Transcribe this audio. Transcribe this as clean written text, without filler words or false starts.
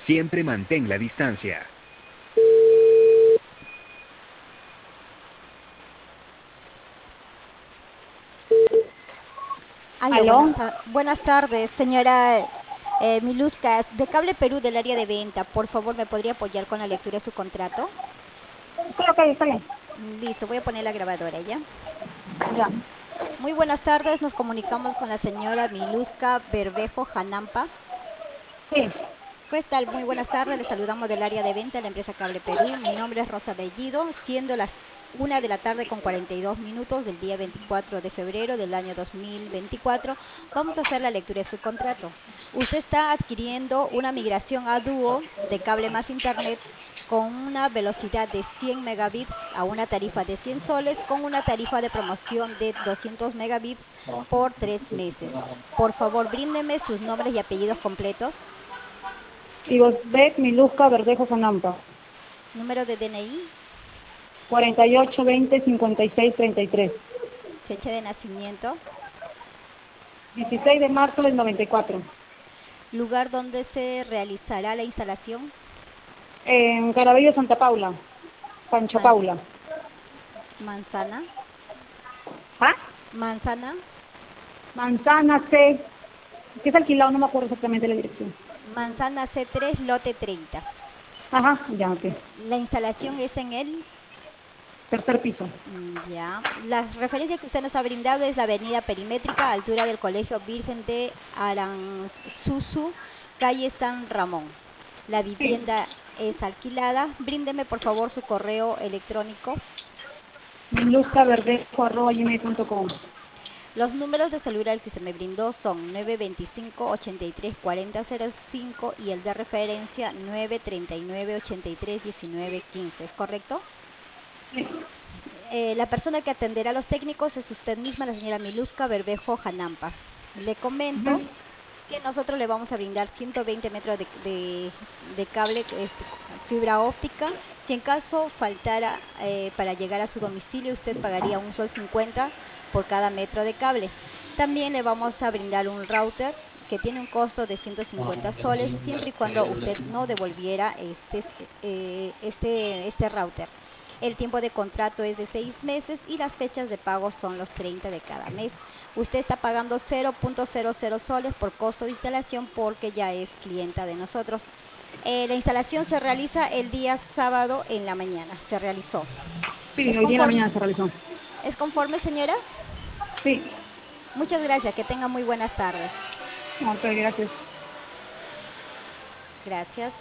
Siempre mantén la distancia. Aló, ¿Aló? buenas tardes, señora Miluska, de Cable Perú del área de venta. Por favor, ¿me podría apoyar con la lectura de su contrato? Claro que está bien. Listo, voy a poner la grabadora ya. Ya. Muy buenas tardes, nos comunicamos con la señora Miluska Berbejo Janampa. Sí. ¿Qué tal? Muy buenas tardes, le saludamos del área de venta de la empresa Cable Perú. Mi nombre es Rosa Bellido, siendo las 1 de la tarde con 42 minutos del día 24 de febrero del año 2024. Vamos a hacer la lectura de su contrato. Usted está adquiriendo una migración a dúo de cable más internet con una velocidad de 100 megabits a una tarifa de 100 soles con una tarifa de promoción de 200 megabits por 3 meses. Por favor, bríndeme sus nombres y apellidos completos. Ibosbek Miluska Verdejo Sanampa. Número de DNI, 48205633. fecha de nacimiento, 16 de marzo del 94. lugar donde se realizará la instalación, En Garabello, Santa Paula. Pancho man- Paula. manzana, ¿Ah? manzana, Manzana C. ¿Qué es alquilado? No me acuerdo exactamente la dirección. manzana C3, lote 30. Ajá, ya, ok. La instalación es en el, Tercer piso. ya. La referencia que usted nos ha brindado es la avenida Perimétrica, altura del Colegio Virgen de Aranzuzu, calle San Ramón. La Sí. vivienda es alquilada. Bríndeme por favor su correo electrónico. miluskaverdejo@gmail.com. Los números de celular que se me brindó son 925-83-4005 y el de referencia 939-83-1915. ¿Es correcto? Sí. La persona que atenderá a los técnicos es usted misma, la señora Miluska Berbejo Janampa. Le comento Ujú. que nosotros le vamos a brindar 120 metros de cable, fibra óptica. Si en caso faltara para llegar a su domicilio, usted pagaría un sol 50 por cada metro de cable. También le vamos a brindar un router que tiene un costo de 150 soles siempre y cuando usted no devolviera este router. El tiempo de contrato es de 6 meses y las fechas de pago son los 30 de cada mes. Usted está pagando 0.00 soles por costo de instalación porque ya es clienta de nosotros. La instalación se realiza el día sábado en la mañana. Se realizó. Sí, ¿Es hoy día en la conforme, mañana se realizó. ¿Es conforme, señora? Sí. Muchas gracias. Que tenga muy buenas tardes. Ok, gracias. Gracias.